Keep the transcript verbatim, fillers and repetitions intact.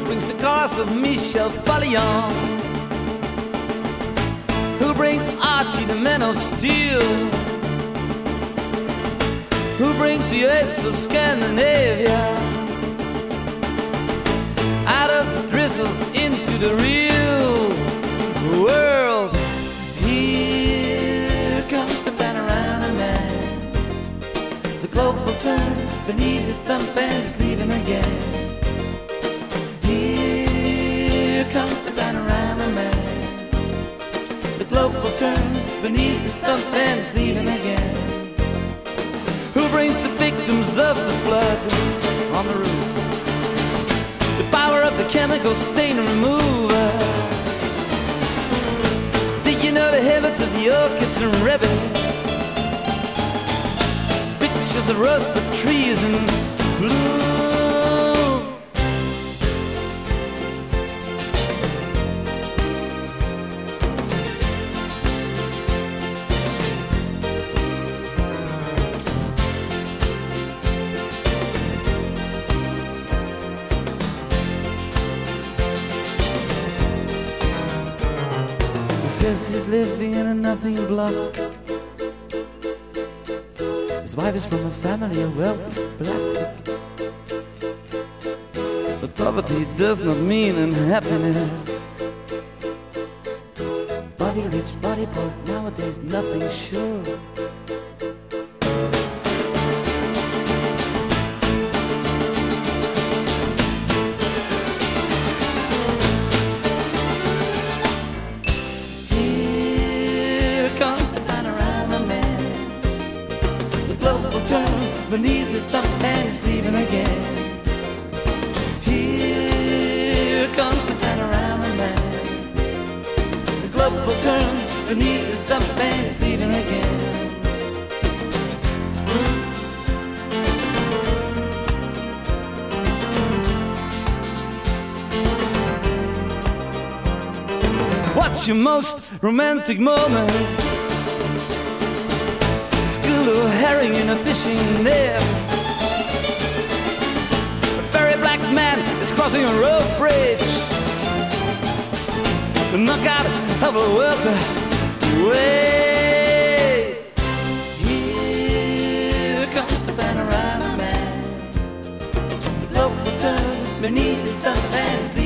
brings the cars of Michel Falion? Who brings Archie the Man of Steel? Who brings the apes of Scandinavia out of the drizzle into the real world? Here comes the panorama man. The globe will turn beneath his thumb and he's leaving again. Here comes the panorama man. The globe will turn beneath his thumb and he's leaving again. Who brings the victims of the flood on the roof? The power of the chemical stain remover. Did you know the habits of the orchids and rabbits? Pictures of rosebud trees in bloom. He says he's living in a nothing block. His wife is from a family of wealthy black. But poverty does not mean unhappiness. Body rich, body poor, nowadays nothing sure. Beneath the stump and he's leaving again. Here comes the panorama man. The globe will turn beneath the stump and he's leaving again. What's your most romantic moment? School of herring in a fishing net. A very black man is crossing a road bridge. The knockout of a welter way. Here comes the panorama man. The globe will turn beneath his thumb and his